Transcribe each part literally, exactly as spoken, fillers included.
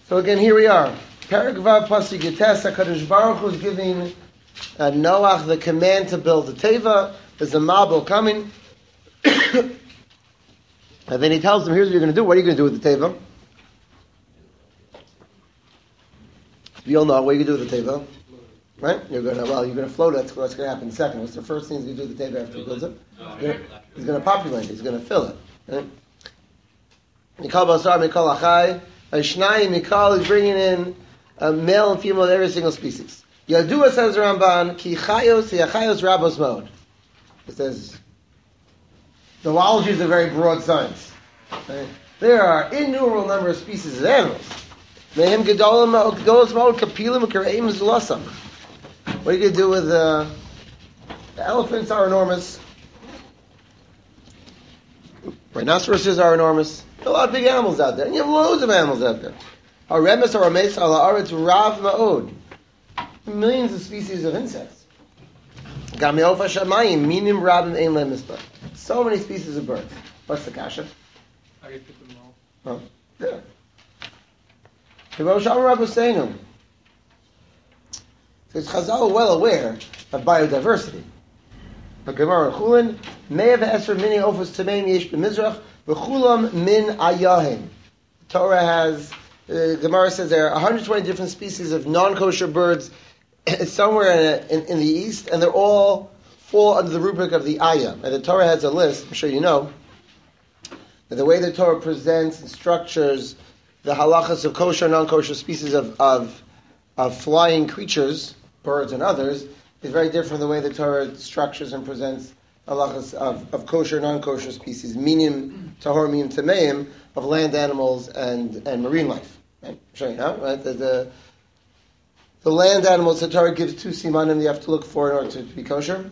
So again, here we are. Perek Vav Pasuk Yates. HaKadosh Baruch Hu is giving uh, Noach the command to build a teva. There's a Mabul coming, and then he tells him, "Here's what you're going to do. What are you going to do with the teva?" We all know what are you going to do with the teva, right? You're going to well, you're going to float it. That's what's going to happen in a second. What's the first thing he's going to do with the teva after he builds it? He's going to populate it. He's going to fill it. Right? Mikal Basar, Mikal Achai. Shnai Mikal is bringing in a male and female of every single species. Yadua says Ramban, Ki Chayos Yachayos Rabos Mod. It says, zoology is a very broad science. Right? There are innumerable number of species of animals. Mehem Gedolim Gedolos Mod Kapilim Kareim Zulasam. What are you going to do with uh, the elephants? Are enormous. Rhinoceroses are enormous. There are a lot of big animals out there. And you have loads of animals out there. Haremes or Rames ala aretz rav ma'od. Millions of species of insects. Gam yofa shamayim minim rabim ein lehem mispar. So many species of birds. What's the kasha? How do you fit them all? Oh, yeah. Kibosh Amar Rabbeinu. Because Chazal are well aware of biodiversity. But Gemara Chulin, Me'av Esher Mini Ofus Tameim Yesh B'Mizrach, V'chulam Min Ayahim. Torah has, uh, Gemara says there are one hundred twenty different species of non-kosher birds somewhere in, in, in the east, and they're all fall under the rubric of the Ayah. And the Torah has a list, I'm sure you know, that the way the Torah presents and structures the halachas of kosher and non-kosher species of, of, of flying creatures, birds and others, is very different from the way the Torah structures and presents halachas of, of kosher, non-kosher species, minim, tahor, minim, tameim, of land animals and, and marine life. Right? I'm sure you know, right? The, the, the land animals, the Torah gives two simanim you have to look for in order to be kosher.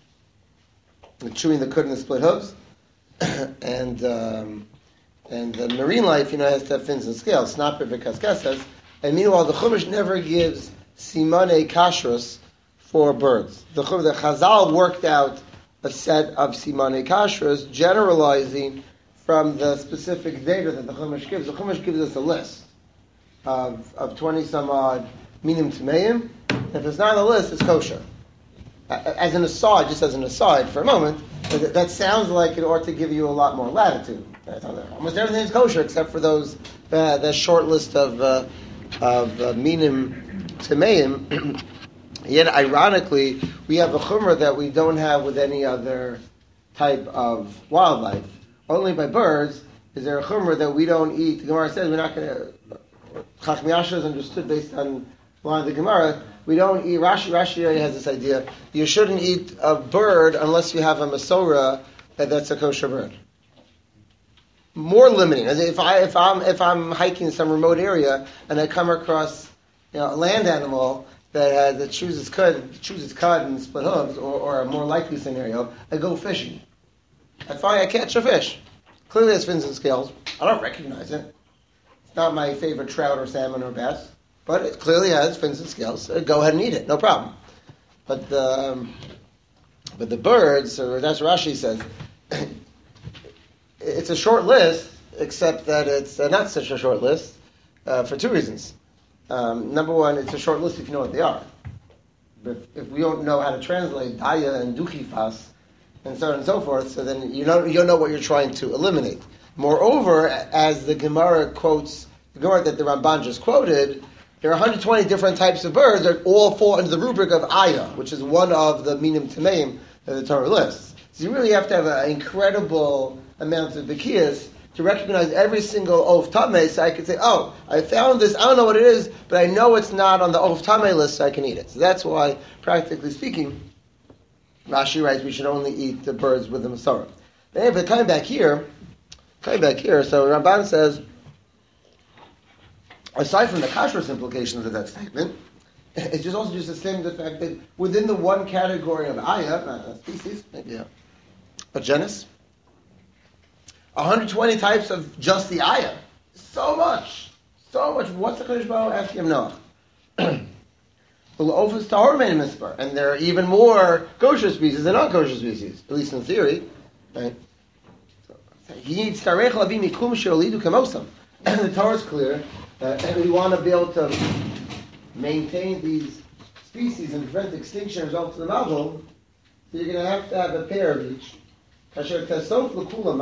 The chewing the cud and the split hooves. and um, and the marine life, you know, has to have fins and scales, snapper, v'kaskesas. And meanwhile, the Chumash never gives simane kashrus for birds. The, the Chazal worked out a set of simane kashrus, generalizing from the specific data that the Chumash gives. The Chumash gives us a list of, of twenty some odd minim tameim. If it's not on the list, it's kosher. As an aside, just as an aside for a moment, that sounds like it ought to give you a lot more latitude. Almost everything is kosher except for those uh, that short list of uh, of uh, minim tameim. Yet, ironically, we have a chumrah that we don't have with any other type of wildlife. Only by birds is there a chumrah that we don't eat. The Gemara says we're not going to. Chacham Yasha is understood based on the line of the Gemara. We don't eat. Rashi Rashi has this idea: you shouldn't eat a bird unless you have a masorah that that's a kosher bird. More limiting. As if I if I'm if I'm hiking some remote area and I come across, you know, a land animal that has that chooses cud, chooses cud and split hooves, or, or a more likely scenario, I go fishing. I find I catch a fish. Clearly, it has fins and scales. I don't recognize it. It's not my favorite trout or salmon or bass, but it clearly has fins and scales. So go ahead and eat it, no problem. But the um, but the birds, or that's what Rashi says. It's a short list, except that it's uh, not such a short list uh, for two reasons. Um, number one, it's a short list if you know what they are. But if, if we don't know how to translate daya and duchifas and so on and so forth, so then you know you don't know what you're trying to eliminate. Moreover, as the Gemara quotes, the Gemara that the Ramban just quoted, there are one hundred twenty different types of birds that all fall under the rubric of ayah, which is one of the minim tameim that the Torah lists. So you really have to have an incredible amount of bekiyas to recognize every single Of Tameh, so I can say, oh, I found this, I don't know what it is, but I know it's not on the Of Tameh list, so I can eat it. So that's why, practically speaking, Rashi writes we should only eat the birds with the Masorah. But coming back here, coming back here, so Ramban says, aside from the kashrus implications of that statement, it's just also just the same the fact that within the one category of ayah, not a species, maybe a, a genus, one hundred twenty types of just the ayah. So much. So much. What's the Kodesh Baruch asking him Noah? And there are even more kosher species than non-kosher species, at least in theory. Right? He needs Tarech Lavi Mikum Sheolidu Kamosam. And the Torah is clear uh, and we want to be able to maintain these species and prevent extinction as well to the novel, so you're going to have to have a pair of each. Just to sort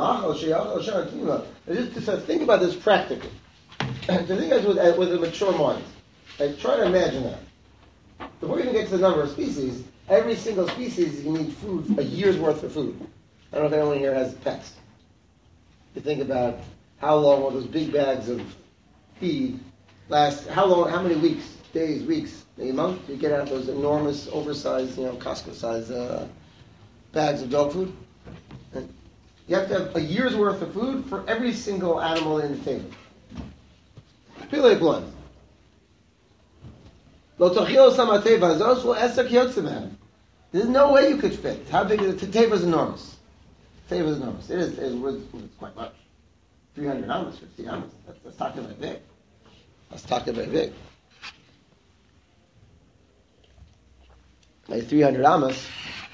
of think about this practically. To think of it with, with a mature mind. Like, try to imagine that. Before you even get to the number of species, every single species you need food, a year's worth of food. I don't know if anyone here has pets. You think about how long all those big bags of feed last, how long, how many weeks, days, weeks, maybe a month, you get out those enormous, oversized, you know, Costco-sized uh, bags of dog food. And you have to have a year's worth of food for every single animal in the table. Pilei blood. There's no way you could fit. How big is it? The teva is enormous. The teva is enormous. It is. It is it's quite much. Three hundred amas, fifty amas. That's, that's talking about big. That's talking about big. Like three hundred amas.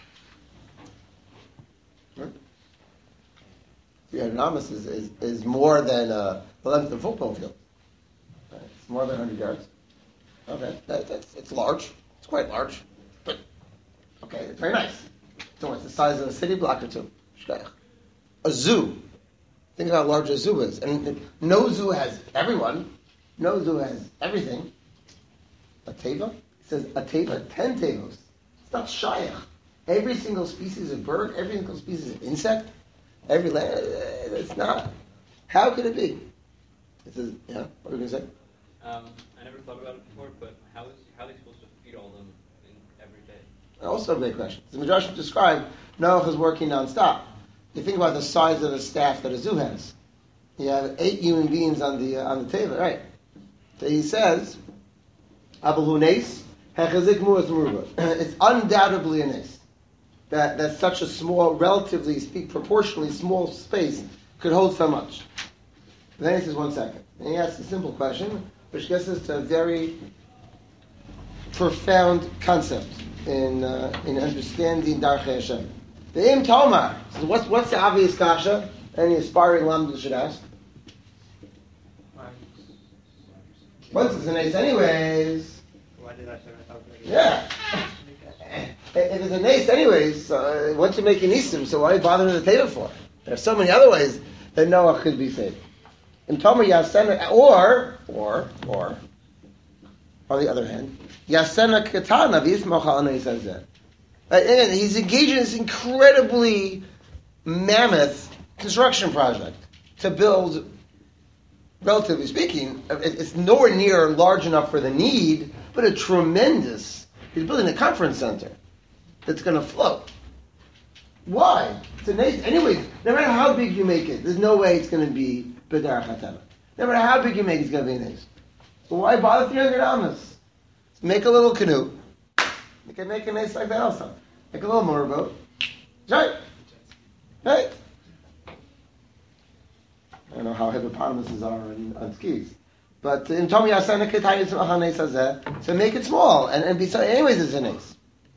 Right? Three hundred amas is, is, is more than uh, the length of a football field. Right? It's more than one hundred yards. Okay, that, that's it's large. It's quite large, but okay, it's very nice. So it's the size of a city block or two. A zoo. Think about how large a zoo is, and no zoo has everyone. No zoo has everything. A teva. It says a teva, ten tevos. It's not shaykh. Every single species of bird, every single species of insect, every land. It's not. How could it be? It says, yeah. What are we going to say? Um, I never thought about it before, but how is how are they supposed to feed all of them in every day? Also a great question. The Midrash described Noach is working nonstop. You think about the size of the staff that a zoo has. You have eight human beings on the uh, on the table, right? So he says, "Abahu nes hechazik mu'as muruba." It's undoubtedly a nes that that such a small, relatively speak, proportionally small space could hold so much. Then he says, one second. And he asks a simple question, which gets us to a very profound concept in uh, in understanding Darchei Hashem. The Im Tomar. So what's what's the obvious kasha? Any aspiring lamda should ask. What's it's an ace anyways? Why did I say that? Yeah. If it's an ace anyways, uh, once you make an isim, so why bother with the table for? There are so many other ways that Noah could be saved. In Tomer Yasena, or, or, or, on the other hand, Yasena Katana, V'yismocha says that. And he's engaged in this incredibly mammoth construction project to build, relatively speaking, it's nowhere near large enough for the need, but a tremendous, he's building a conference center that's going to float. Why? It's a nice, anyway, no matter how big you make it, there's no way it's going to be B'dar Chatana. No matter how big you make it, it's going to be nice. So why bother three hundred amas? Make a little canoe. You can make a nice like that also. Make a little motorboat. Right? Right? I don't know how hippopotamuses are on, on skis. But in Tomi Yasana Ketayis Mahanes Hazeh, so make it small. And, and besides, anyways, it's a nice.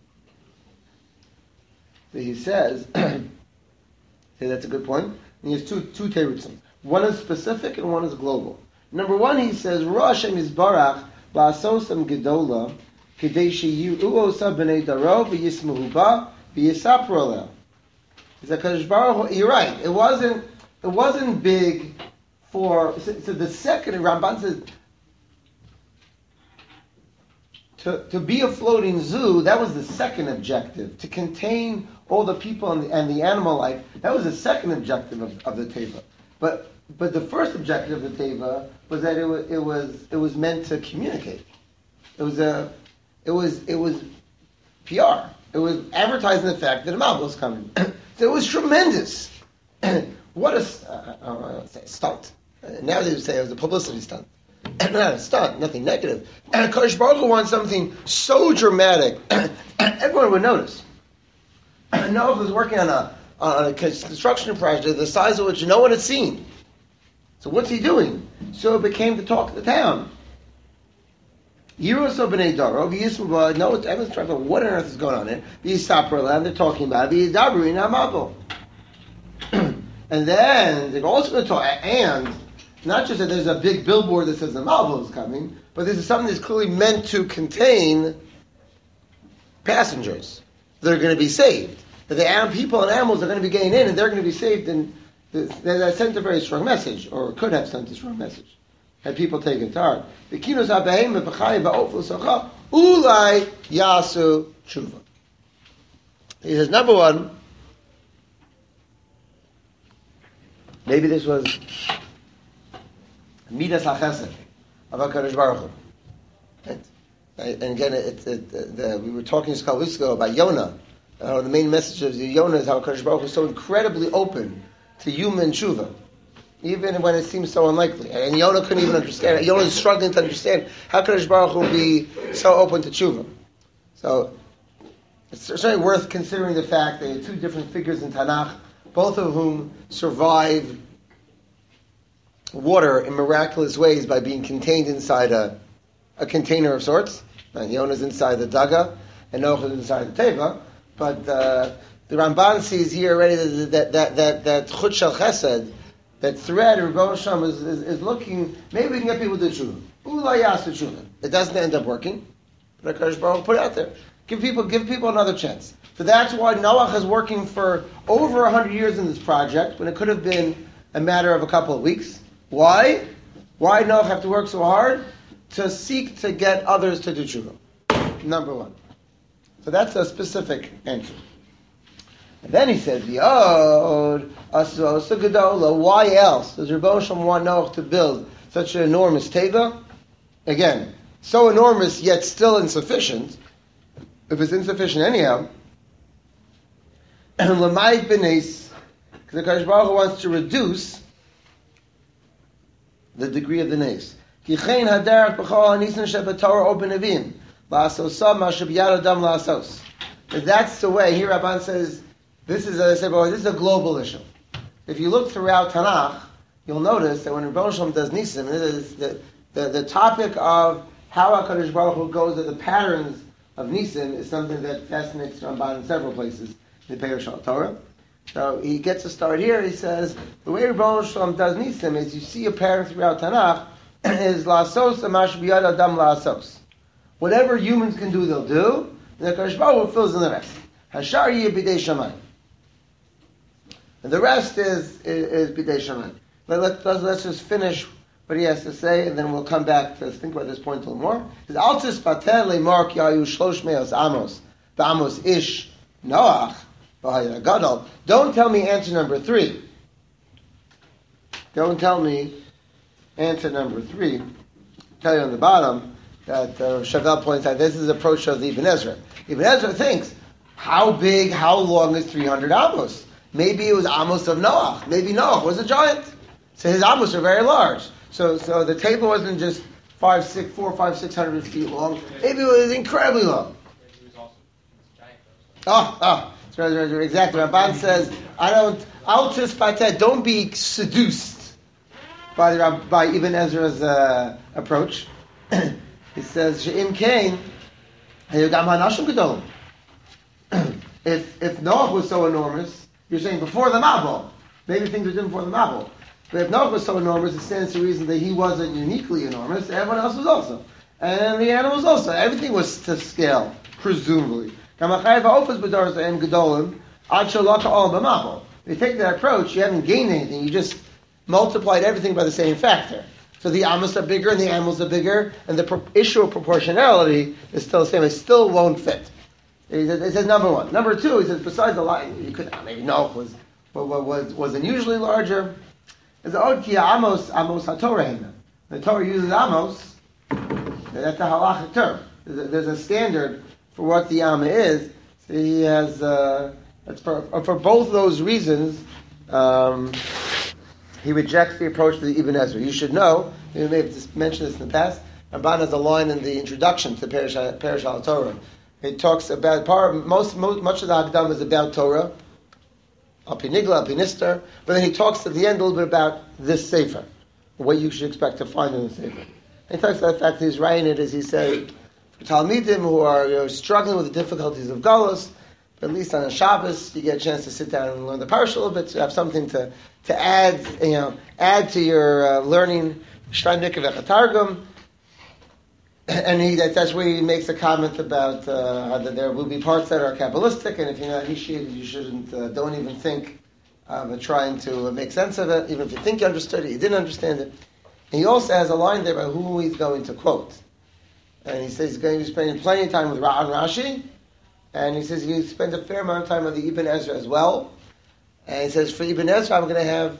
So he says, hey, that's a good point. And he has two two terutzim. One is specific and one is global. Number one, he says, Rosh Hashem Yisbarach ba'asosam gedola k'dei sheyu osa b'nei daro v'yismahu ba v'yisapro aleh. He said, Kadosh Baruch Hu, you're right. It wasn't it wasn't big for. So, so the second Ramban says to to be a floating zoo. That was the second objective, to contain all the people and the, and the animal life. That was the second objective of, of the teva. But but the first objective of the teva was that it was it was it was meant to communicate. It was a it was it was P R. It was advertising the fact that a Malbim was coming. So it was tremendous. What a uh, I don't know, say stunt. Uh, now they would say it was a publicity stunt. Not a stunt, nothing negative. And Kadosh Baruch Hu wants something so dramatic, everyone would notice. Noah was working on a on a construction project the size of which no one had seen. So what's he doing? So it became the talk of the town. Yiroso b'nei daro, v'yismuba, no, everyone's trying to know what on earth is going on here. V'yisaper, and they're talking about it. V'yidabri, namabo. And then they're also going to talk, and not just that there's a big billboard that says the Malvo is coming, but this is something that's clearly meant to contain passengers that are going to be saved. That the animal, people and animals are going to be getting in, and they're going to be saved. And that sent a very strong message, or could have sent a strong message. Had people take it to heart. The kinos habehem b'chai ba'ofel socha ulai yasu tshuva. He says, number one, maybe this was midas hachesed of HaKadosh Baruch Hu. And, and again, it, it, it, the, we were talking just a couple weeks ago about Yonah. Uh, the main message of Yonah is how HaKadosh Baruch Hu is so incredibly open to human tshuva, even when it seems so unlikely. And Yonah couldn't even understand. Yonah is struggling to understand how HaKadosh Baruch Hu be so open to tshuva. So it's certainly worth considering the fact that there are two different figures in Tanakh, both of whom survive water in miraculous ways by being contained inside a, a container of sorts. And Yonah's inside the daga, and Noach is inside the teva. But uh, the Ramban sees here already that that that that chut shel chesed, that thread of Rebbe Hashem is, is, is looking. Maybe we can get people to tshuva. Ulay yasu tshuva. It doesn't end up working, but HaKadosh Baruch Hu put it out there. Give people give people another chance. So that's why Noach is working for over a hundred years in this project when it could have been a matter of a couple of weeks. Why? Why Noach have to work so hard? To seek to get others to do tshuva. Number one. So that's a specific answer. And then he says, Yod, Asos Gedola, why else does Rebbe Hashem want Noach to build such an enormous teva? Again, so enormous yet still insufficient. If it's insufficient anyhow, L'mayit b'neis, because the Kadosh Baruch Hu wants to reduce the degree of the nes. Ki chein haderach b'chol hanisim shebetorah or b'nevim la'asosam ma'asher b'yad adam la'asos. That's the way. Here Rabban says, this is a, this is a global issue. If you look throughout Tanakh, you'll notice that when Rebbe Shalom does Nisim, the, the, the topic of how HaKadosh Baruch Hu goes to the patterns of Nisim is something that fascinates Ramban in several places in the Perush HaTorah. So he gets to start here. He says the way Rebbe Shalom does Nisim is you see a pattern throughout Tanakh is la'asos amash b'yad adam la'asos. Whatever humans can do, they'll do. And the HaKadosh Baruch Hu fills in the rest. Hashar yeh b'dei shamayim. And the rest is is, is b'dei shamayim. Let, let, let's, let's just finish what he has to say, and then we'll come back to think about this point a little more. He says, Altis pater le'mar ki hayu shlosh me'os amos, v'amos ish Noach, v'hayra gadol. Don't tell me answer number three. Don't tell me answer number three. I'll tell you on the bottom that uh, Chagall points out this is the approach of the Ibn Ezra. Ibn Ezra thinks, how big, how long is three hundred amos? Maybe it was amos of Noach. Maybe Noach was a giant. So his amos are very large. So so the table wasn't just five, six, four, five, six hundred feet long. Maybe it was incredibly long. He was also a giant, Oh, oh, that's right, right, right, exactly. Ramban says, I don't, I'll just don't be seduced by the by Ibn Ezra's uh, approach. He says, She'im Kain, Hayogam Hanashim Gedolim. If if Noach was so enormous, you're saying before the Mabul, maybe things were different before the Mabul. But if Noach was so enormous, it stands to reason that he wasn't uniquely enormous. Everyone else was also, and the animals also. Everything was to scale, presumably. If you take that approach, you haven't gained anything. You just multiplied everything by the same factor. So the amos are bigger and the animals are bigger, and the pro- issue of proportionality is still the same. It still won't fit. He says, it says number one. Number two, he says, besides the lion, you could maybe Noach was was was unusually larger. It's od ki amos amos haTorah. The Torah uses amos. That's a halachic term. There's a, there's a standard for what the amma is. So he has. Uh, that's for for both those reasons. Um, He rejects the approach to the Ibn Ezra. You should know, we may have mentioned this in the past, Ramban has a line in the introduction to Perush HaTorah. It talks about, part, most, most, much of the Hagdam is about Torah, Al Pi Nigla, Al Pi Nister, but then he talks at the end a little bit about this Sefer, what you should expect to find in the Sefer. And he talks about the fact that he's writing it, as he says, for Talmidim who are you know, struggling with the difficulties of Galus, but at least on a Shabbos, you get a chance to sit down and learn the parsha a little bit, to have something to, to add, you know, add to your uh, learning. Shtayim Mikra V'Chatargum. And he, that, that's where he makes a comment about uh, how that there will be parts that are Kabbalistic, and if you're not initiated, you shouldn't, uh, don't even think of trying to make sense of it, even if you think you understood it, you didn't understand it. And he also has a line there about who he's going to quote. And he says he's going to be spending plenty of time with Ra and Rashi, and he says he spends a fair amount of time with the Ibn Ezra as well. And he says, for Ibn Ezra, I'm going to have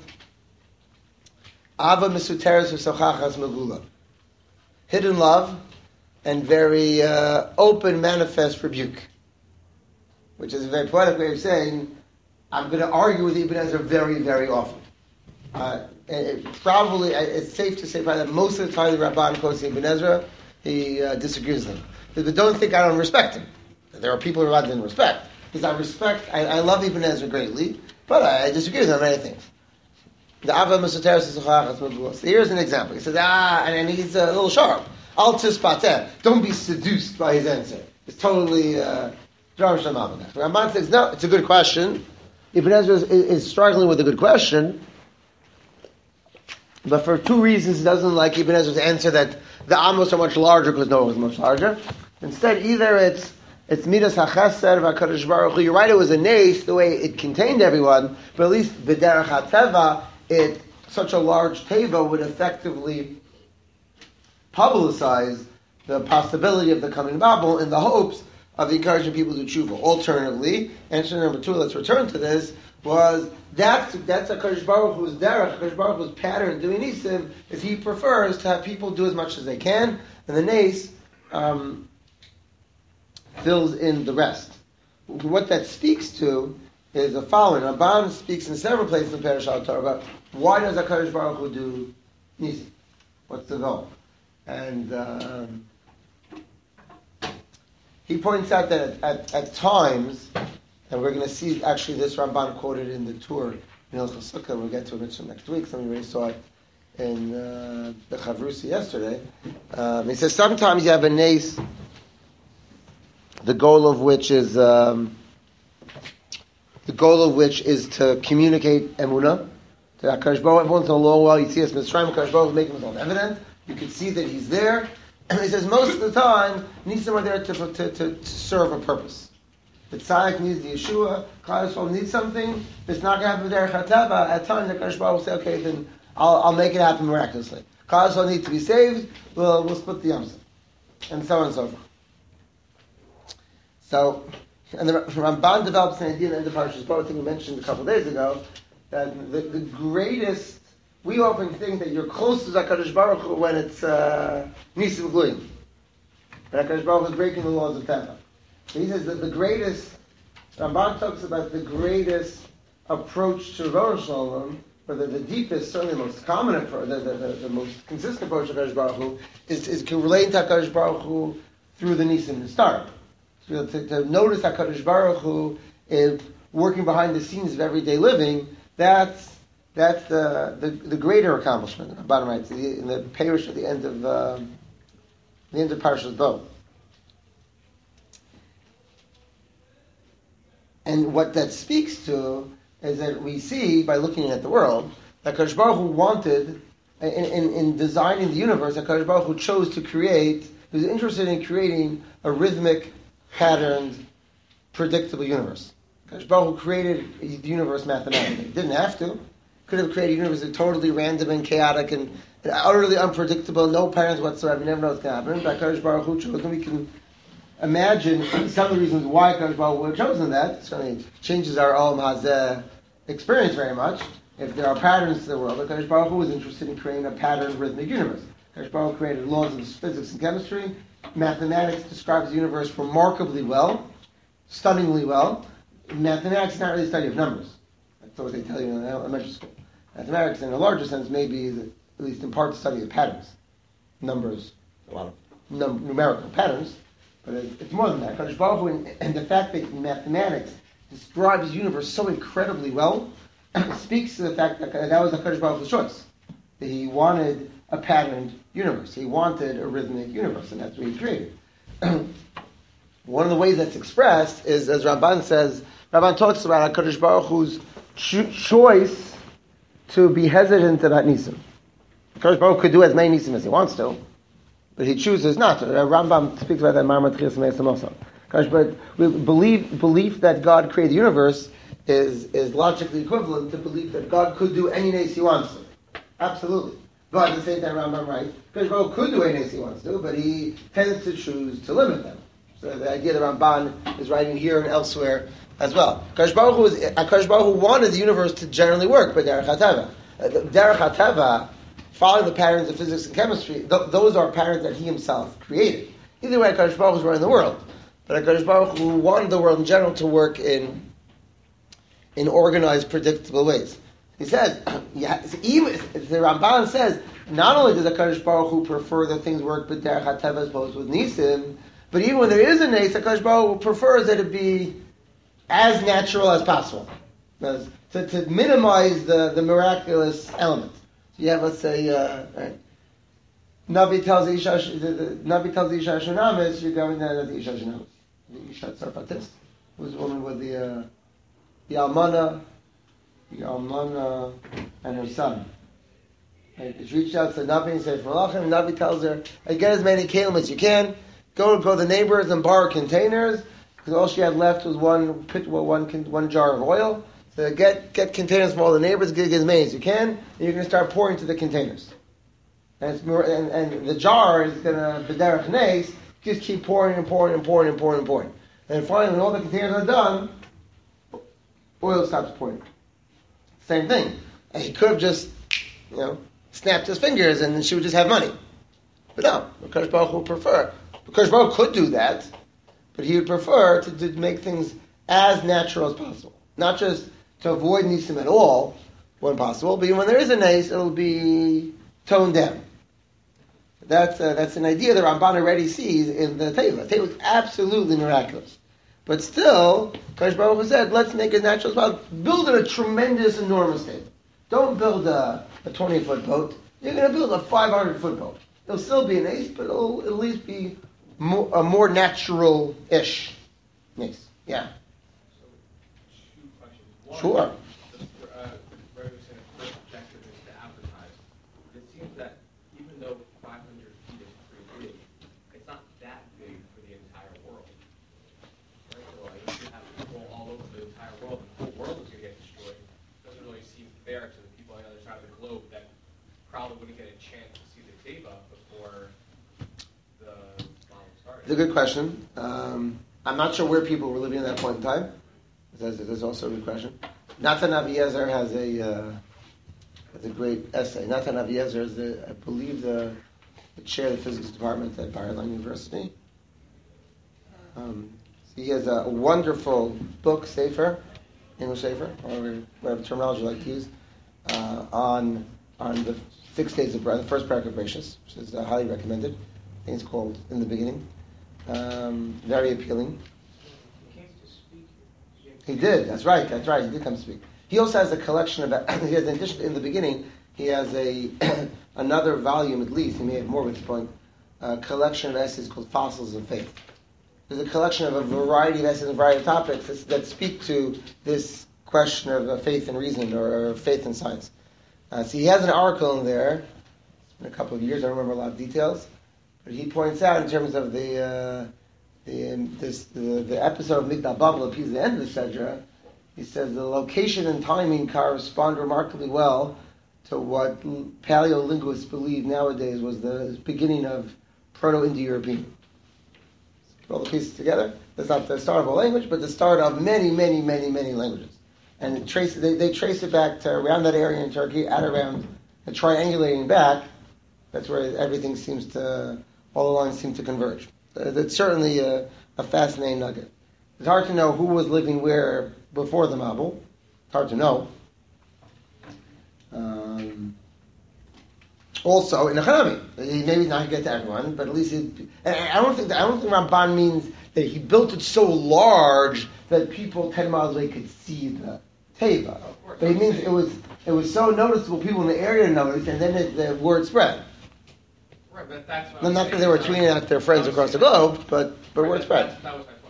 Ava Mesuteres V'Sochachas Megula. Hidden love and very uh, open, manifest rebuke. Which is a very poetic way of saying, I'm going to argue with Ibn Ezra very, very often. Uh, and it probably, it's safe to say probably that most of the time the Ramban quotes Ibn Ezra, he uh, disagrees with him. But don't think I don't respect him. There are people who I didn't respect. Because I respect, I, I love Ibn Ezra greatly, but I, I disagree with him on many things. The Ava Mesuteres V'Sochachas. So here's an example. He says, ah, and, and he's a little sharp. Al tispateh. Don't be seduced by his answer. It's totally uh Ramban says, no, it's a good question. Ibn Ezra is, is struggling with a good question, but for two reasons he doesn't like Ibn Ezra's answer that the Amos are much larger because Noah was much larger. Instead, either it's it's Midas HaChesed v'HaKadosh Baruch Hu. You're right, it was a nace, the way it contained everyone, but at least B'derech HaTeva, it, such a large teva would effectively publicize the possibility of the coming Babel in the hopes of encouraging people to tshuva. Alternatively, answer number two, let's return to this, was that's that's a HaKadosh Baruch Hu's derech, HaKadosh Baruch Hu's pattern doing nisim, is he prefers to have people do as much as they can, and the nace um, fills in the rest. What that speaks to is the following. Ramban speaks in several places in Parashat Torah about why does HaKadosh Baruch Hu do nisim? What's the goal? And um, he points out that at, at, at times, and we're going to see actually this Ramban quoted in the tour in Hilchos Sukkah. We'll get to it next week. Some of you already saw it in uh, the Chavrusi yesterday. Um, he says sometimes you have a nace, the goal of which is um, the goal of which is to communicate emunah. To HaKadosh Baruch Hu, once in a long while, you see us Mitzrayim, HaKadosh Baruch Hu making himself evident. You can see that he's there. And he says most of the time, needs someone there to, to, to, to serve a purpose. The tzaddik needs the Yeshua, Klal Yisrael needs something, if it's not going to happen with Derech HaTeva, at times the HaKadosh Baruch Hu will say, okay, then I'll, I'll make it happen miraculously. Klal Yisrael needs to be saved, we'll, we'll split the Yamsuf. And so on and so forth. So, and the Ramban develops an idea in the end of Parshas Bo, I think we mentioned a couple of days ago, that the, the greatest, we often think that you're close to HaKadosh Baruch Hu when it's uh, Nisim Gluyim. But HaKadosh Baruch Hu is breaking the laws of Teva. So he says that the greatest, Ramban talks about the greatest approach to Rosh Hashanah, or the, the deepest, certainly the most common approach, the, the, the, the most consistent approach to HaKadosh Baruch Hu, is, is to relate to HaKadosh Baruch Hu through the Nisim Nistar. So to, to notice HaKadosh Baruch Hu is working behind the scenes of everyday living. That's that's the, the the greater accomplishment. Bottom right, in the parish at the end of uh, the end of Parshas Bo. And what that speaks to is that we see by looking at the world that HaKadosh Baruch Hu wanted in, in, in designing the universe. That HaKadosh Baruch Hu chose to create. He was interested in creating a rhythmic, patterned, predictable universe. HaKadosh Baruch Hu created the universe mathematically. He didn't have to. Could have created a universe that's totally random and chaotic and, and utterly unpredictable, no patterns whatsoever. You never know what's going to happen. But HaKadosh Baruch Hu chose, and we can imagine some of the reasons why HaKadosh Baruch Hu would have chosen that. It certainly changes our Olam Hazeh experience very much. If there are patterns to the world, HaKadosh Baruch Hu was interested in creating a patterned, rhythmic universe. HaKadosh Baruch Hu created laws of physics and chemistry. Mathematics describes the universe remarkably well, stunningly well. Mathematics is not really a study of numbers. That's what they tell you in elementary school. Mathematics, in a larger sense, maybe is at least in part a study of patterns. Numbers, a lot of num- numerical patterns, but it, it's more than that. HaKadosh Baruch Hu, and, and the fact that mathematics describes the universe so incredibly well speaks to the fact that that was HaKadosh Baruch Hu's choice. That he wanted a patterned universe. He wanted a rhythmic universe, and that's what he created. One of the ways that's expressed is, as Ramban says, Ramban talks about HaKadosh Baruch Hu's cho- choice to be hesitant about Nisim. HaKadosh Baruch Hu could do as many Nisim as he wants to, but he chooses not to. Rambam speaks about that in Marmat Chias Me'asam also. But we believe belief that God created the universe is is logically equivalent to belief that God could do any nace he wants to. Absolutely. But at the same time, Rambam writes, HaKadosh Baruch Hu could do any nace he wants to, but he tends to choose to limit them. So the idea that Ramban is writing here and elsewhere as well. HaKadosh Baruch Hu, is, HaKadosh Baruch Hu wanted the universe to generally work, but Derech HaTeva. Uh, Derech HaTeva, following the patterns of physics and chemistry, th- those are patterns that he himself created. Either way, HaKadosh Baruch Hu is running the world. But HaKadosh Baruch Hu wanted the world in general to work in in organized, predictable ways. He says, yeah, even the Ramban says, not only does HaKadosh Baruch Hu prefer that things work but Derech HaTeva as opposed with Nisim, but even when there is a Nes, HaKadosh Baruch Hu prefers that it be as natural as possible. As, to, to minimize the, the miraculous element. So you have, let's say, uh, right, Navi tells the Isha, the, the, Navi tells the Isha Shunamis, you're going there to the Isha Shunamis. The Isha Tzarfatis, who's the woman with the, uh, the Almana, the Almana and her son. Right? She reached out to Navi and said, Malachim, Navi tells her, hey, get as many kalim as you can, go go to the neighbors and borrow containers, because all she had left was one pit, well, one one jar of oil. So get get containers from all the neighbors, get as many as you can, and you're going to start pouring to the containers. And, it's more, and, and the jar is going to, b'derech nes, just keep pouring and pouring and pouring and pouring and pouring. And finally, when all the containers are done, oil stops pouring. Same thing. And he could have just, you know, snapped his fingers and then she would just have money. But no, HaKadosh Baruch Hu would prefer. HaKadosh Baruch Hu could do that, but he would prefer to, to make things as natural as possible. Not just to avoid nisim at all, when possible, but even when there is a nes, it'll be toned down. That's uh, that's an idea that Ramban already sees in the Teva. The Teva is absolutely miraculous. But still, HaKadosh Baruch Hu said, let's make it natural as possible. Build a tremendous, enormous table. Don't build a twenty-foot boat. You're going to build a five hundred foot boat. It'll still be an ace, but it'll at least be more, a more natural-ish ace. Yeah. So, two questions. One, Sure. The, uh, the first objective is to advertise. It seems that even though five hundred feet is pretty big, it's not that big for the entire world. Right? So, like, if you have people all over the entire world, and the whole world is going to get destroyed, it doesn't really seem fair to the people on the other side of the globe that probably wouldn't get a chance to see the Teva before the bomb started. It's a good question. Um, I'm not sure where people were living at that point in time. That's, that's also a good question. Natan Aviezer has a uh, has a great essay. Natan Aviezer is, the, I believe, the, the chair of the physics department at Bar-Ilan University. Um, he has a wonderful book, Sefer, English Sefer, or whatever terminology you like to use, uh, on on the six days of the first parak of Bereshis, which is uh, highly recommended. I think it's called In the Beginning. Um, very appealing. He did. That's right. That's right. He did come speak. He also has a collection of. He has, in addition, in the beginning, he has a another volume at least. He may have more at this point. A collection of essays called Fossils of Faith. There's a collection of a variety of essays and a variety of topics that, that speak to this question of uh, faith and reason, or, or faith and science. Uh, so he has an article in there. It's been a couple of years. I don't remember a lot of details, but he points out in terms of the. Uh, The, um, this, the, the episode of Migdal Babel appears at the end of the Sedra. He says the location and timing correspond remarkably well to what paleolinguists believe nowadays was the beginning of Proto-Indo-European. Put all the pieces together. That's not the start of a language, but the start of many, many, many, many languages. And it trace, they, they trace it back to around that area in Turkey, at around, and triangulating back. That's where everything seems to, all the lines seem to converge. Uh, that's certainly a, a fascinating nugget. It's hard to know who was living where before the Mabul. It's hard to know. Um, also, in the Hanami, he maybe not get to everyone, but at least he, I don't think I don't think Ramban means that he built it so large that people ten miles away could see the Teva. But he means it was it was so noticeable, people in the area noticed, and then it, the word spread. Right, but that's what Not that they were tweeting at their friends across the globe, but but word spread. That was my point.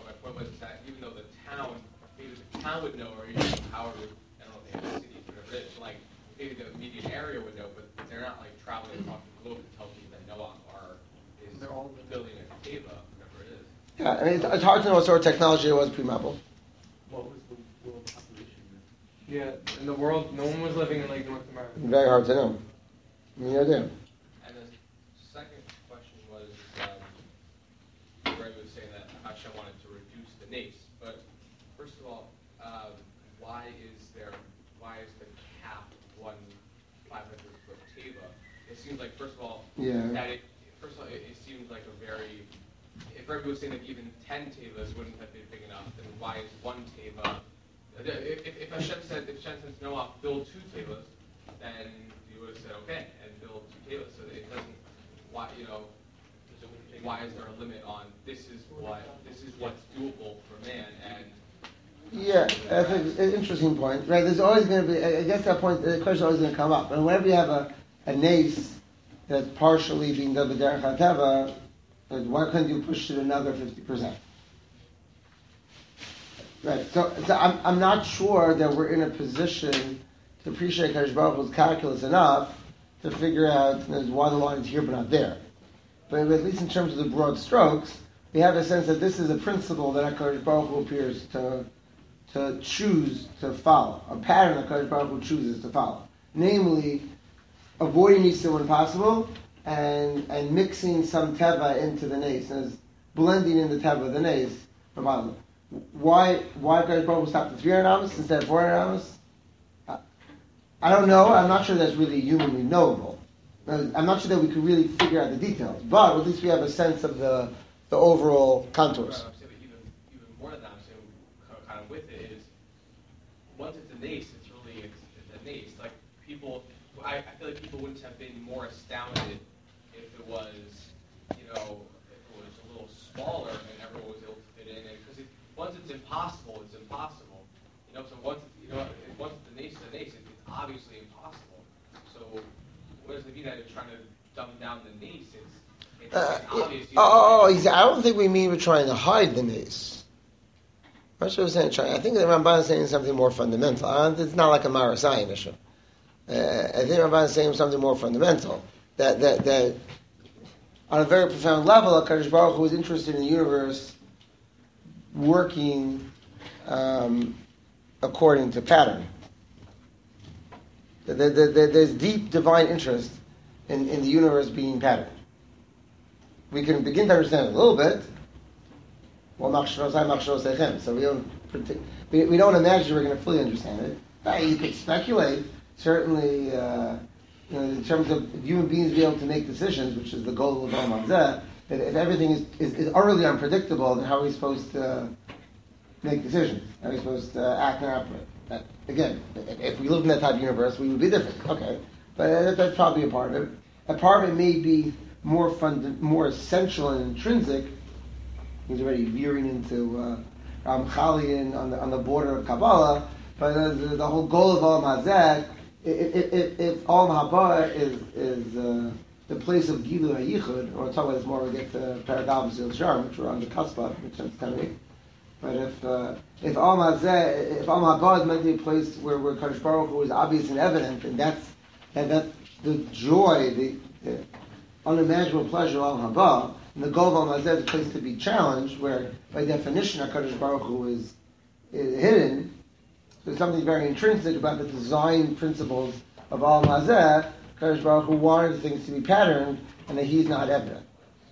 town would know, or you know, however, I don't know if they have cities, whatever it is. Like maybe the immediate area would know, but they're not like traveling across the globe to tell people that Noah are is They're all building a teva, whatever it is. Yeah, I mean, it's, it's hard to know what sort of technology it was pre-Mabul. What was the world population then? Yeah, in the world, no one was living in like North America. Very hard to know. I mean, idea. And the second question was, um, Greg was saying that Hashem wanted to reduce the nace, but first of all, um, why is there, why is the cap one five hundred foot teva? It seems like, first of all, Yeah. that it, first of all, it, it seems like a very, if Rebbe was saying that even ten tevas wouldn't have been big enough, then why is one teva? If, if, if Hashem said, if Hashem says Noah build two tevas, then you would have said okay and build two tevas. So that it doesn't. Why you know? Why is there a limit on this is what this is what's doable for man and? Yeah, that's an interesting point. Right, there's always going to be. I guess that point, the question is always going to come up. And whenever you have a a nace that's partially being done with derech hateva, why couldn't you push it another fifty percent? Right. So, so I'm I'm not sure that we're in a position to appreciate Kadosh Baruch Hu's calculus enough to figure out you know, why the line is here but not there. But at least in terms of the broad strokes, we have a sense that this is a principle that Kadosh Baruch Hu appears to to choose to follow, a pattern that Kadosh Baruch Hu chooses to follow, namely avoiding Yisur when possible and and mixing some teva into the nace, and blending in the teva of the nace. Why why Kadosh Baruch Hu stopped at three hundred amos instead of four hundred amos? I don't know. I'm not sure that's really humanly knowable. I'm not sure that we could really figure out the details, but at least we have a sense of the the overall contours. Right, I'm saying, but even even more than that, I'm saying kind of with it is once it's a nace, it's really it's, it's a nace. Like people, I, I feel like people wouldn't have been more astounded if it was, you know, if it was a little smaller and everyone was able to fit in. Because it, once it's impossible, it's impossible. You know, so once it's, you know, if, once it's a nace, it's a nace. It, it's obviously impossible. So what does it mean that it's trying to dumb down the nace? It's it's, Uh, it's obvious. oh, oh, oh, I don't think we mean we're trying to hide the nace. That's what I was saying. Trying. I think the Ramban is saying something more fundamental. Uh, it's not like a Marasayan issue. Uh, I think Ramban is saying something more fundamental. That that that on a very profound level, Kadosh Baruch Hu is interested in the universe working um, according to pattern. The, the, the, there's deep divine interest in, in the universe being patterned. We can begin to understand it a little bit. Well, so we don't we, we don't imagine we're going to fully understand it. But you could speculate. Certainly, uh, you know, in terms of human beings being able to make decisions, which is the goal of Olam Hazeh, if, if everything is, is, is utterly unpredictable, then how are we supposed to make decisions? How are we supposed to act and operate? That, again, if, if we lived in that type of universe, we would be different. Okay, but that, that's probably a part of it. A part of it may be more fund, more essential and intrinsic. He's already veering into uh, Ramchalian on the on the border of Kabbalah, but uh, the, the whole goal of Olam Hazeh, if, if, if Olam Haba is is uh, the place of Gilu HaYichud, or talk about this more, we get to Paragam Zil Sharm, which we're on the cusp of, which is coming. But if uh, if Olam Hazeh, if Olam Haba is meant to be a place where where Kadosh Baruch Hu is obvious and evident, and that's and that the joy, the, the unimaginable pleasure of Olam Haba, and the goal of Olam Hazeh is a place to be challenged, where by definition Kadosh Baruch Hu is, is hidden. There's something very intrinsic about the design principles of Olam Hazeh. Kadosh Baruch Hu wanted things to be patterned, and that He's not evident.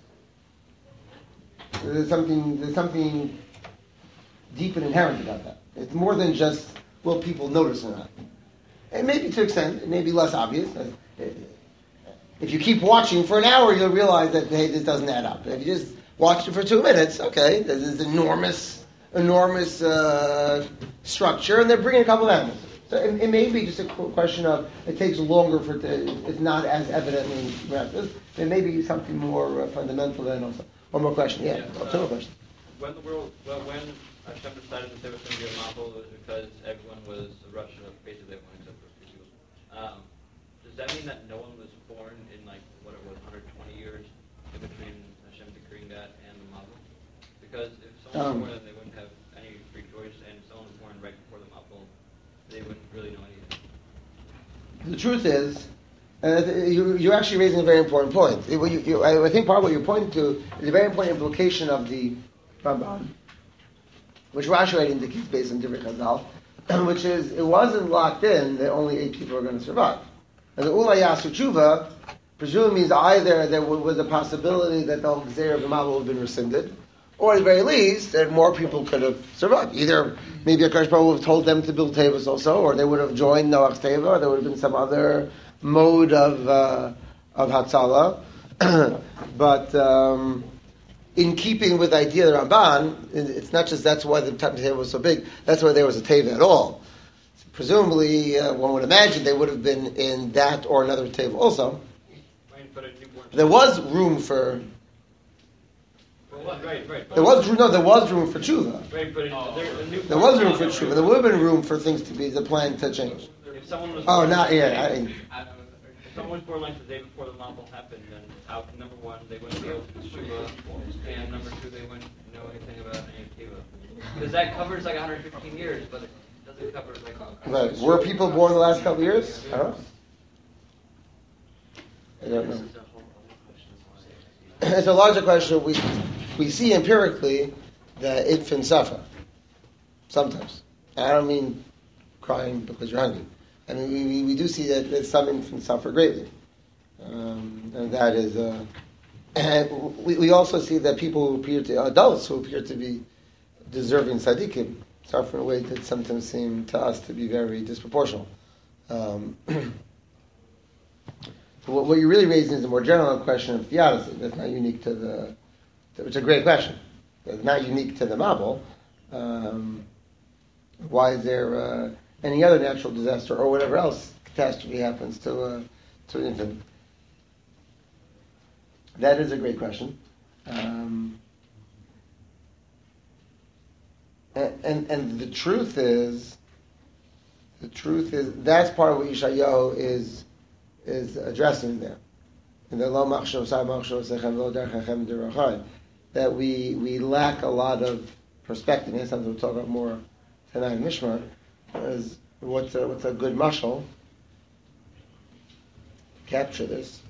So there's something. There's something deep and inherent about that. It's more than just will people notice or not. And maybe to an extent, it may be less obvious. If you keep watching for an hour, you'll realize that, hey, this doesn't add up. If you just watch it for two minutes, okay, there's this enormous, enormous uh, structure, and they're bringing a couple of animals. So it, it may be just a question of it takes longer for it to, it's not as evidently practiced. There may be something more uh, fundamental than also. One more question, yeah, yeah two uh, more questions. When the world, well, when Hashem decided that there was going to be a Mabul, it was because everyone was Russian, basically everyone except for a few people. Um, does that mean that no one was born in like what it was, one hundred twenty years in between Hashem decreeing that and the Mabul? Because if someone was Um, born, then they wouldn't have any free choice, and if someone was born right they wouldn't really know anything. The truth is, uh, you, you're actually raising a very important point. It, you, you, I, I think part of what you're pointing to is a very important implication of the Ramban, which Rashi already indicates based on different Chazal, which is it wasn't locked in that only eight people are going to survive. And the Ula Yasu Tshuva presumably means either there was a possibility that the whole Gzeir of the Mabul would have been rescinded, or at the very least, that more people could have survived. Either maybe a Baruch would have told them to build Tevas also, or they would have joined Noach's Teva, or there would have been some other mode of uh, of Hatzalah. But um, in keeping with the idea of the Ramban, it's not just that's why the Teva was so big, that's why there was a Teva at all. So presumably, uh, one would imagine they would have been in that or another Teva also. There was room for... Right, right. There was no. There was room for tshuva. Right, but oh, there, a there was room for tshuva. There would have been room for things to be the plan to change. If someone was oh, not yet. I if someone was born like the day before the Mabul happened, then how, number one, they wouldn't be able to do tshuva, and number two, they wouldn't know anything about any teva. Because that covers like one hundred fifteen years, but it doesn't cover like. Right. Were people born the last couple of years? I don't know. I don't know. It's a larger question. We we see empirically that infants suffer sometimes. I don't mean crying because you're hungry. I mean we, we, we do see that, that some infants suffer greatly, um, and that is. Uh, and we, we also see that people who appear to adults who appear to be deserving tzaddikim suffer in a way that sometimes seem to us to be very disproportional. Um, What, what you're really raising is a more general question of theodicy. That's not unique to the... To, it's a great question. It's not unique to the Mabul. Um, why is there uh, any other natural disaster or whatever else catastrophe happens to, uh, to an infant? That is a great question. Um, and, and, and the truth is... The truth is... That's part of what Yeshayahu is... is addressing there. In the Lo Machshav Sa Machshav Sechem Lo Der Chachem Derachai, that we we lack a lot of perspective. And something we'll talk about more tonight in Mishmar, is what's a, what's a good mashal to capture this.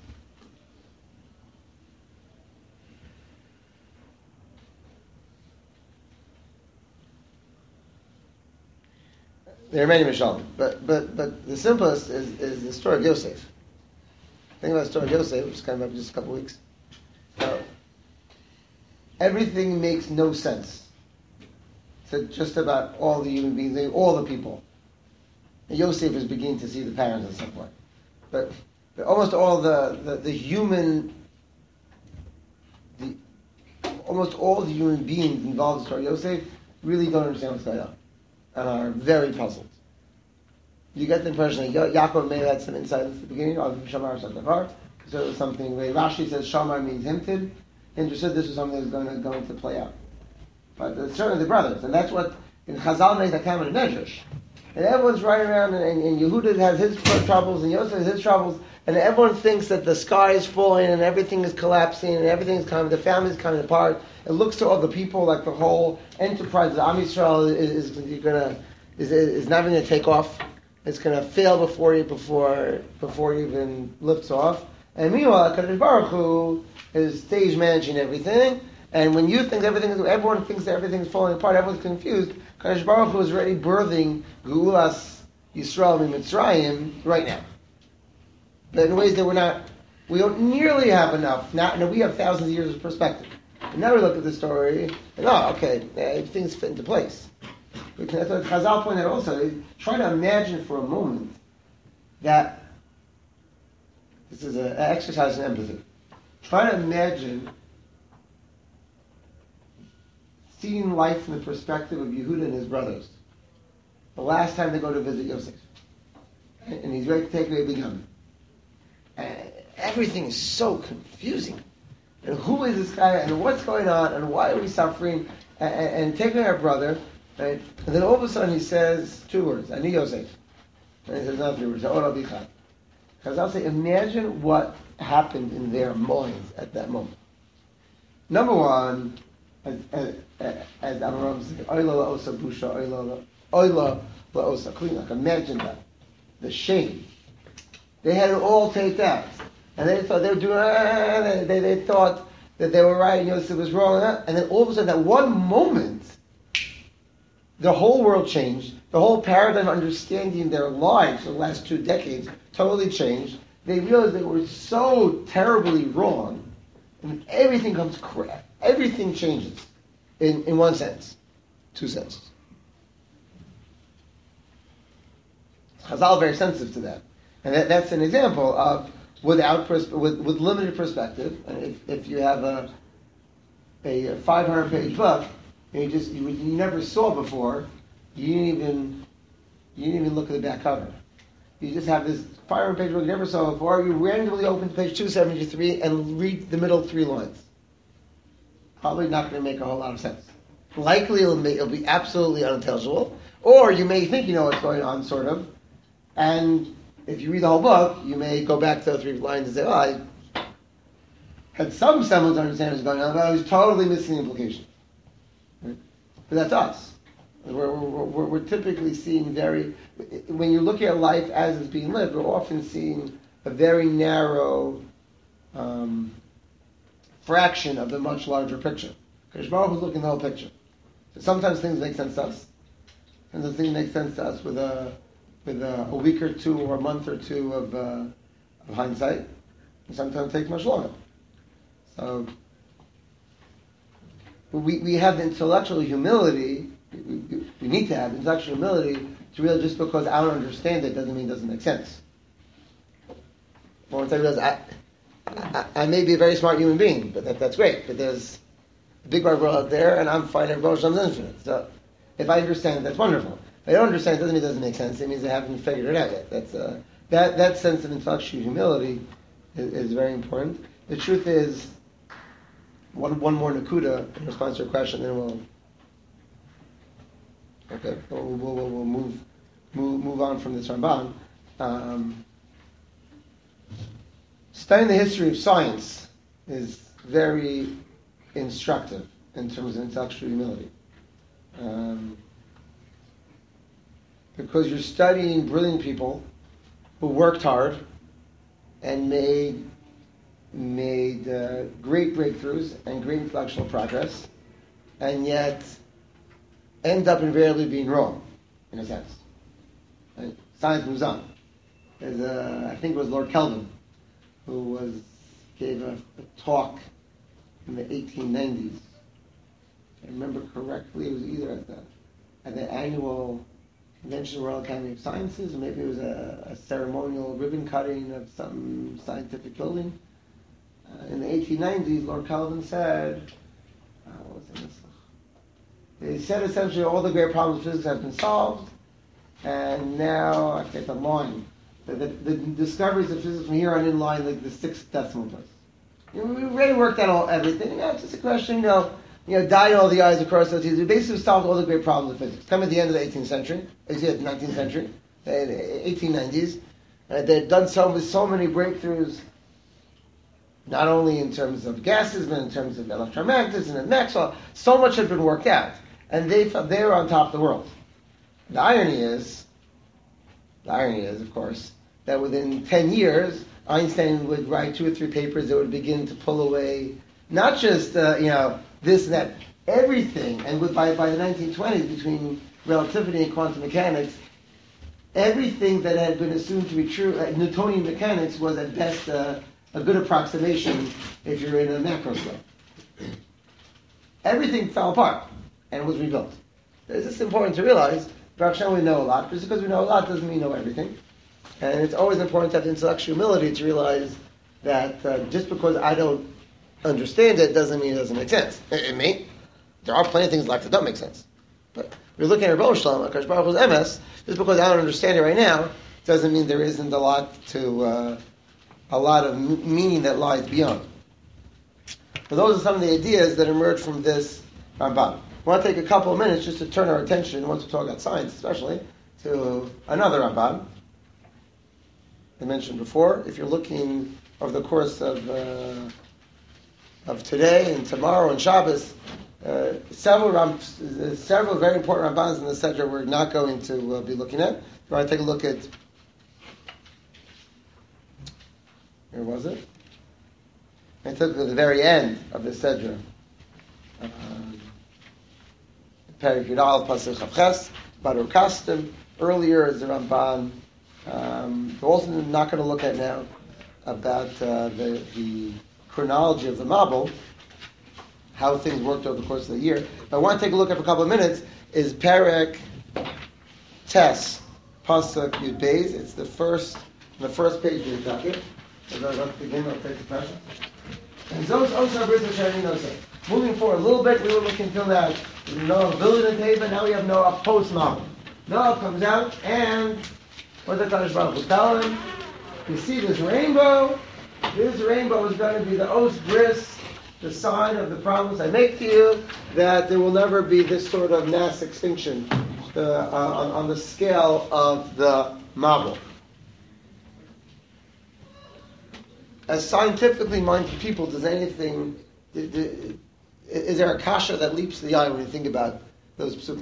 There are many mashalim, but but but the simplest is, is the story of Yosef. Think about the story of Yosef, which is coming up in just a couple of weeks. So, everything makes no sense to just about all the human beings, all the people. And Yosef is beginning to see the parents at some point. But, but almost all the, the, the human, the almost all the human beings involved in the story of Yosef really don't understand what's going on and are very puzzled. You get the impression that Ya- Yaakov may have had some insight at the beginning of Shamar Shatavar. So it was something where Rashi says Shamar means hinted. He understood this was something that was going to, going to play out. But uh, certainly the brothers, and that's what in Chazal makes that kind of medrash. And everyone's riding around, and, and, and Yehuda has his troubles, and Yosef has his troubles, and everyone thinks that the sky is falling, and everything is collapsing, and everything is coming, the family is coming apart. It looks to all the people like the whole enterprise of Am Yisrael is, is going to is, is not going to take off. It's going to fail before you before before it even lifts off. And meanwhile, Kadosh Baruch Hu is stage managing everything. And when you think everything is, everyone thinks that everything is falling apart, everyone's confused. Kadosh Baruch Hu is already birthing Geulas Yisrael Mitzrayim right now. But in ways that we're not, we don't nearly have enough. Now, now we have thousands of years of perspective. And now we look at the story, and oh, okay, uh, things fit into place. That's what Chazal pointed out also. Try to imagine for a moment that this is an exercise in empathy. Try to imagine seeing life from the perspective of Yehuda and his brothers. The last time they go to visit Yosef, and he's ready to take away Binyamin. And everything is so confusing. And who is this guy? And what's going on? And why are we suffering? And, and, and taking our brother. Right? And then all of a sudden he says two words, Ani Yosef. And he says another three words, Ora Bichad. Because I'll say, imagine what happened in their minds at that moment. Number one, as as, as Abraham said, Oila la osa busha, Oila Oila Like imagine that. The shame. They had it all taped out. And they thought they were doing, ah, they, they, they thought that they were right and Yosef was wrong. And then all of a sudden, that one moment, the whole world changed. The whole paradigm of understanding their lives for the last two decades totally changed. They realized they were so terribly wrong. And everything comes crap. Everything changes in, in one sense. Two senses. Chazal are very sensitive to that. And that, that's an example of without pers- with, with limited perspective. And if, if you have a a five hundred page book and you just you, you never saw before, you didn't even you didn't even look at the back cover. You just have this five hundred page book you never saw before. You randomly open to page two seventy-three and read the middle three lines. Probably not going to make a whole lot of sense. Likely it'll, make, it'll be absolutely unintelligible. Or you may think you know what's going on, sort of. And if you read the whole book, you may go back to the three lines and say, oh, I had some semblance of understanding what's going on, but I was totally missing the implication. Right? But that's us. We're, we're, we're, we're typically seeing very, when you're looking at life as it's being lived, we're often seeing a very narrow um, fraction of the much larger picture. Because Baruch is looking at the whole picture. So sometimes things make sense to us. Sometimes things make sense to us with a with a, a week or two or a month or two of, uh, of hindsight. And sometimes it takes much longer. So we we have the intellectual humility. We, we, we need to have intellectual humility to realize just because I don't understand it doesn't mean it doesn't make sense. Once I realize I, I, I may be a very smart human being, but that, that's great. But there's a big Baruch out there, and I'm finding Baruch Shem's infinite. So if I understand it, that's wonderful. If I don't understand it, doesn't mean it doesn't make sense. It means I haven't figured it out yet. That's uh, that that sense of intellectual humility is, is very important. The truth is, one one more nakuda in response to your question, then we'll okay we'll we'll, we'll, we'll move move move on from this Ramban. Um, studying the history of science is very instructive in terms of intellectual humility. Um, because you're studying brilliant people who worked hard and made made uh, great breakthroughs and great intellectual progress, and yet end up invariably being wrong, in a sense. Right? Science moves on. There's a, I think it was Lord Kelvin who was gave a, a talk in the eighteen nineties. If I remember correctly, it was either at the at the annual Convention of the Royal Academy of Sciences, or maybe it was a, a ceremonial ribbon cutting of some scientific building. Uh, in the eighteen nineties, Lord Kelvin said, uh, what was it? He said essentially all the great problems of physics have been solved, and now, I forget the line, the, the, the discoveries of physics from here on in line like the sixth decimal place. You know, we already worked out all everything. You know, it's just a question, you know, you know, dotting all the I's across the T's. We basically solved all the great problems of physics. Come at the end of the eighteenth century, the nineteenth century, the eighteen nineties. Uh, they've done so with so many breakthroughs, not only in terms of gases, but in terms of electromagnetism and Maxwell. So much had been worked out, and they felt they were on top of the world. The irony is, the irony is, of course, that within ten years, Einstein would write two or three papers that would begin to pull away not just uh, you know this and that, everything. And with, by by the nineteen twenties, between relativity and quantum mechanics, everything that had been assumed to be true, uh, Newtonian mechanics, was at best uh, a good approximation if you're in a macro scale. Everything fell apart and was rebuilt. It's just important to realize, Baruch Hashem, we know a lot. Just because we know a lot doesn't mean we know everything. And it's always important to have intellectual humility to realize that uh, just because I don't understand it doesn't mean it doesn't make sense. It, it may. There are plenty of things in life that don't make sense. But we're looking at Rebbe Shalom, HaKadosh Baruch Hu's M S, just because I don't understand it right now, doesn't mean there isn't a lot to, uh, a lot of m- meaning that lies beyond. So those are some of the ideas that emerge from this Ramban. I want to take a couple of minutes just to turn our attention, once we talk about science especially, to another Ramban. I mentioned before, if you're looking over the course of uh, of today and tomorrow and Shabbos uh, several Ram, uh, several very important Rabbans in the Sedra we're not going to uh, be looking at. We're going to take a look at, where was it? I took at the very end of the Sedra. Um, Perik Yudal, Pasuk Chavches, Badur Kastim. Earlier is the Ramban. Um, we're also not going to look at now about uh, the, the chronology of the Mabul, how things worked over the course of the year. But I want to take a look at for a couple of minutes is Perek Tes Pasuk Yud Beis. It's the first, the first page of the docket. As I begin, I'll take the question. And those Osa Bris Hashem Osa. Moving forward a little bit, we were looking until that Noah building the Teva. Now we have Noah post Mabul. Noah comes out and what does Kadosh Baruch Hu tell him? You see this rainbow. This rainbow is going to be the Os Bris, the sign of the promise I make to you that there will never be this sort of mass extinction uh, on, on the scale of the Mabul. As scientifically minded people, does anything, is there a kasha that leaps to the eye when you think about those psukim?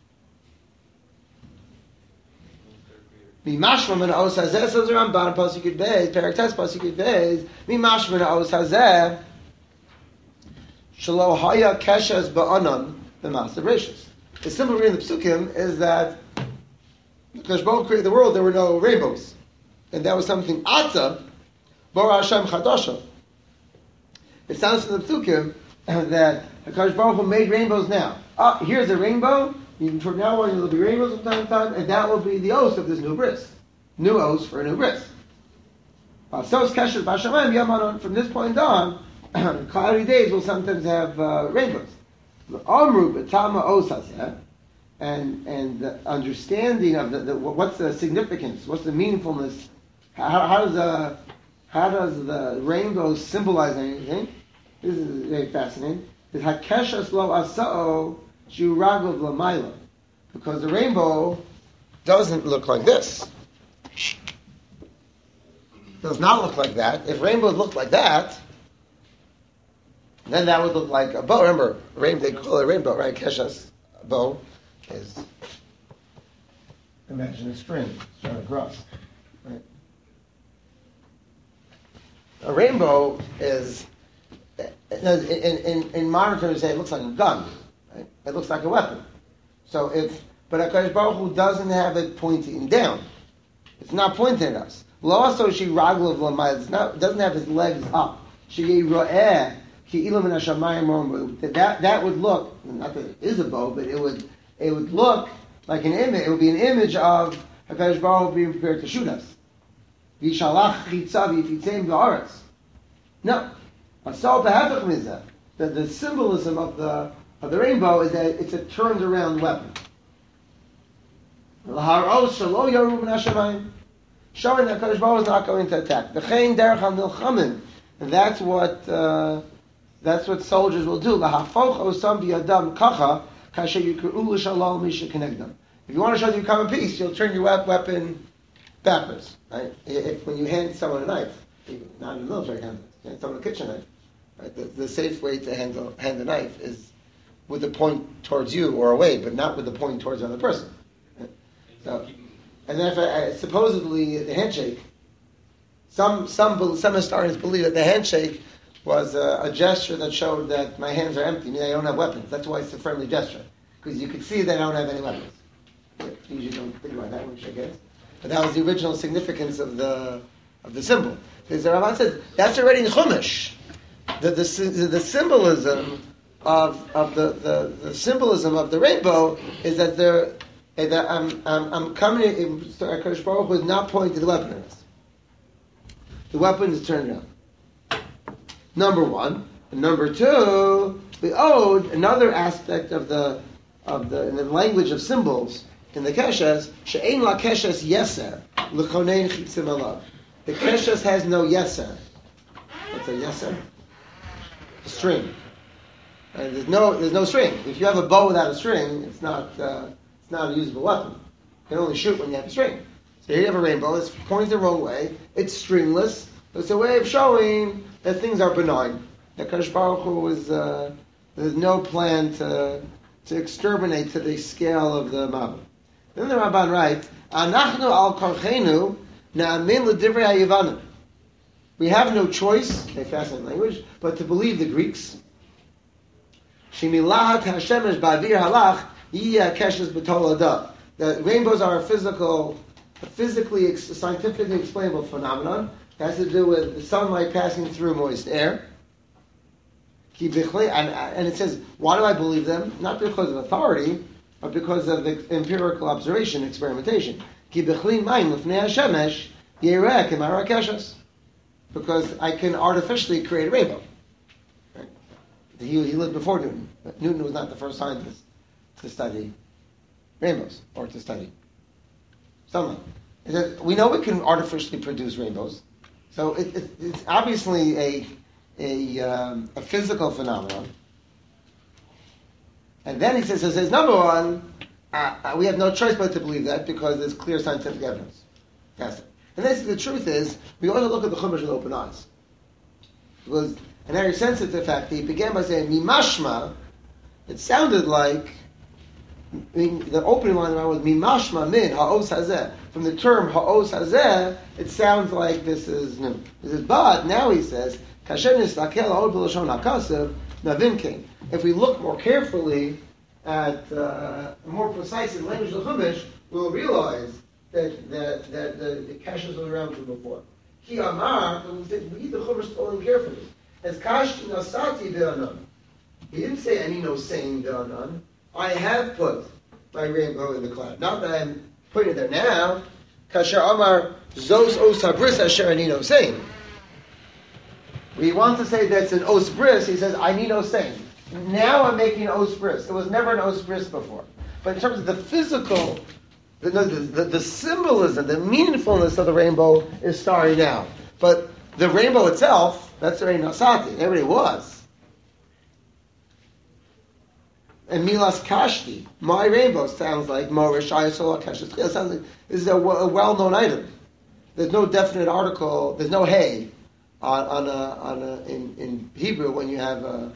Mi mashma min os hazeh, says the Ramban, pasuk yud beis, perek tes pasuk yud beis, mi mashma min os hazeh, shelo haya keshes ba'anan b'maaseh bereshis. The simple reading of the psukim is that because Baruch created the world, there were no rainbows, and that was something ata bara Hashem chadasha. It sounds from the psukim that Hakadosh Baruch Hu made rainbows now. Ah, here's a rainbow. From now on, there will be rainbows from time to time, and that will be the os of this new bris. New os for a new bris. From this point on, cloudy days will sometimes have uh, rainbows. And and the understanding of the, the what's the significance, what's the meaningfulness, how, how does the how does the rainbow symbolize anything? This is very fascinating. Is hakeshas lo asao shuragov lamayla, because the rainbow doesn't look like this. Does not look like that. If rainbows looked like that, then that would look like a bow. Remember, rain, they call it a rainbow, right? Keshas, a bow, is, imagine a string strung across. Right? A rainbow is, in, in, in modern terms, say it looks like a gun. Right? It looks like a weapon. So if, but HaKadosh Baruch Hu doesn't have it pointing down. It's not pointing at us. Lo also she raglav lamayl. It's not. It doesn't have his legs up. She ro'eh ki ilam min hashamayim. That that would look, not that it is a bow, but it would it would look like an image. It would be an image of HaKadosh Baruch Hu being prepared to shoot us. Vishalach chitzav yifitzim v'aretz. No, asal behafach mizah. The the symbolism of the of the rainbow is that it's a turned around weapon. L'haros shelo yaru min hashamayim. Showing that Kadosh Baruch Hu is not going to attack. V'chein derech ha-milchamin, and that's what uh, that's what soldiers will do. Lahafoch osam biyadam kacha kasher yikru l'shalom misha kenegdam. If you want to show that you come in peace, you'll turn your weapon backwards. Right? If when you hand someone a knife, not in the military context, you hand someone a kitchen knife. Right? The, the safe way to handle hand the knife is with the point towards you or away, but not with the point towards the other person. Right? So. And then, if I, I, supposedly, the handshake. Some some some historians believe that the handshake was a, a gesture that showed that my hands are empty, meaning I don't have weapons. That's why it's a friendly gesture, because you could see that I don't have any weapons. You usually don't think about that when you shake hands, but that was the original significance of the of the symbol. Because the Rabban said that's already in Chumash. The the, the symbolism of of the, the, the symbolism of the rainbow is that there. That I'm, I'm, I'm coming. HaKadosh Baruch Hu is not pointing to the weapon at us. The weapon is turned around. Number one. And number two, the ode, another aspect of the of the in the language of symbols in the keshes, she'ein la keshes yeser l'chonein chitzim alav. The keshes has no yeser. What's a yeser? A string. And there's no there's no string. If you have a bow without a string, it's not. Uh, It's not a usable weapon. You can only shoot when you have a string. So here you have a rainbow. It's pointed the wrong way. It's stringless. It's a way of showing that things are benign. That Kadosh Baruch Hu is uh, There's no plan to to exterminate to the scale of the Mabul. Then the Ramban writes, "Anachnu al korchenu na'amin l'divrei haYavanim." We have no choice, a fascinating language, but to believe the Greeks. Shemilahat hashemesh ba'avir halach yiyeh keshes b'tol adah. That rainbows are a physical, a physically, scientifically explainable phenomenon. It has to do with the sunlight passing through moist air. And, and it says, why do I believe them? Not because of authority, but because of the empirical observation, experimentation. Because I can artificially create a rainbow. Right? He, he lived before Newton. But Newton was not the first scientist to study rainbows or to study sunlight. It says, we know we can artificially produce rainbows. So it, it, it's obviously a A, um, a physical phenomenon. And then he says, he says number one, uh, we have no choice but to believe that because there's clear scientific evidence. That's it. And this, the truth is, we ought to look at the Chumash with open eyes. Because, and very sensitive to the fact that he began by saying, Mimashma, it sounded like, I mean, the opening line was, Mimashma min ha'os hazeh. From the term ha'os hazeh, it sounds like this is new. He says, but now he says, if we look more carefully at uh, more precise in language of the Chumash, we'll realize that that, that the, the kashrus was around from before. Ki amar, we read the Chumash slowly and carefully. As kash nasati be'anan. He didn't say any no saying be'anan. I have put my rainbow in the cloud. Not that I'm putting it there now. Kasher amar zos os habris asher ani no saying. We want to say that's an os bris. He says, I need no saying. Now I'm making an os bris. It was never an os bris before. But in terms of the physical, the, the, the, the symbolism, the meaningfulness of the rainbow is starry now. But the rainbow itself, that's already nasati. It already was. And milas kashti, my rainbow, sounds like morish ayatollah kashti. It sounds like this is a, a well-known item. There's no definite article. There's no hey. On, on a, on a, in, in Hebrew, when you have a,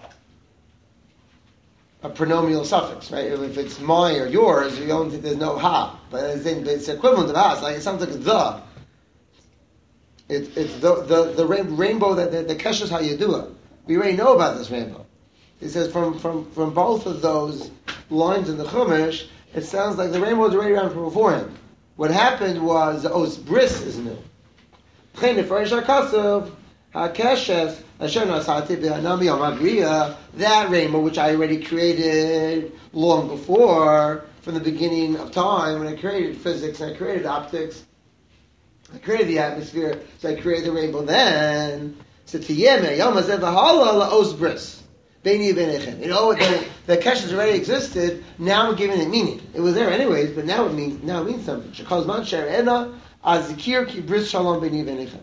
a pronominal suffix, right? If it's my or yours, you don't think there's no ha, but it's, in, it's equivalent to ha. It's like it sounds like the. It, it's the the, the rainbow that the, the keshes hayedua. We already know about this rainbow. He says from, from, from both of those lines in the Chumash, it sounds like the rainbow was already around from beforehand. What happened was the os bris is new. HaKeshes, that rainbow which I already created long before, from the beginning of time, when I created physics and I created optics, I created the atmosphere, so I created the rainbow then. So Tiyeme, Yom Hazeh V'Hala La'os Bris. Beini B'nechem. You know, the, the Keshes already existed, now we're giving it meaning. It was there anyways, but now it means, now it means something. Shekhoz Man Sher Ena, Azikir Ki Bris Shalom Beini B'nechem.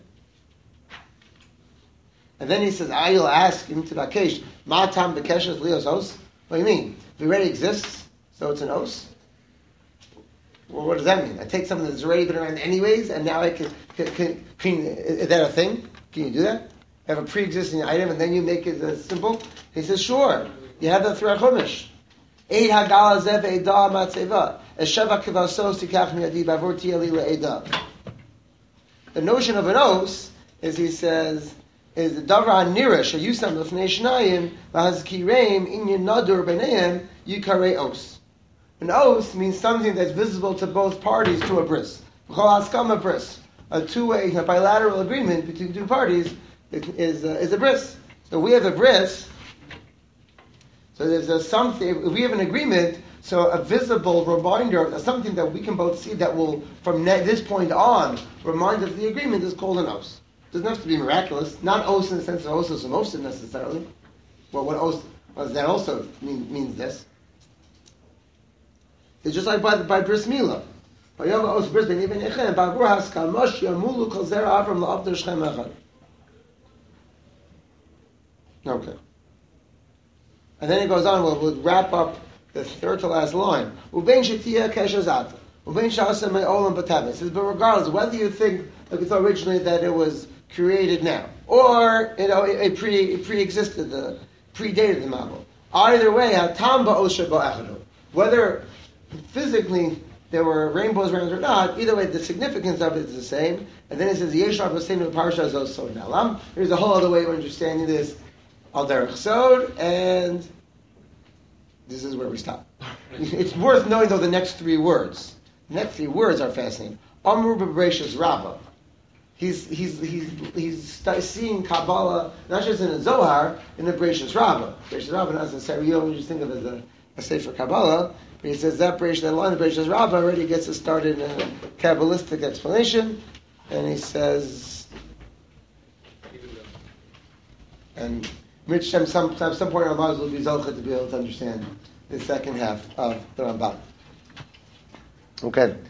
And then he says, I will ask him to Bakesh, Ma tam bekeshes lios os? What do you mean? If it already exists, so it's an os? Well, what does that mean? I take something that's already been around anyways, and now I can, can, can, can is that a thing? Can you do that? Have a pre-existing item, and then you make it a symbol? He says, sure. You have that throughout Chumash. Eid hagala zev edah matzeva. Esheva kivasos tikach miyadi bavur tiyali le'edah. The notion of an os is, he says, is the davar hanirash hayusam l'fnei shnayim v'hazkireim inyan nadur b'neihem yikarei os. An os means something that's visible to both parties to a bris. V'chol haskama bris, a two-way, a bilateral agreement between two parties is uh, is a bris. So we have a bris. So there's a something. If we have an agreement, so a visible reminder of something that we can both see that will, from this point on, remind us of the agreement is called an os. Doesn't have to be miraculous. Not os in the sense of osos and osin necessarily. Well, what os does that also mean, means this? It's just like by by bris milah. Okay. And then he goes on. We'll, we'll wrap up the third to last line. It says, but regardless, whether you think, like we thought originally, that it was created now, or you know, it, it pre it pre-existed, the predated the Mabul. Either way, hatam ba'osher ba'echadu. Whether physically there were rainbows around or not, either way, the significance of it is the same. And then it says, Yeshar v'seinu parsha zos sod nalam. There's a whole other way of understanding this, al derech sod, and this is where we stop. It's worth knowing, though, the next three words. The next three words are fascinating. Amru b'Bereishis Rabbah. He's he's he's he's seeing Kabbalah not just in the Zohar, in the Bereishis Rabbah. Bereishis Rabbah not necessarily you don't just think of it as a, a sefer Kabbalah, but he says that Bereishis, that line of Bereishis Rabbah already gets us started in a Kabbalistic explanation, and he says, and Rich, some some some point in our lives will be zolcha to be able to understand the second half of the Rambam. Okay.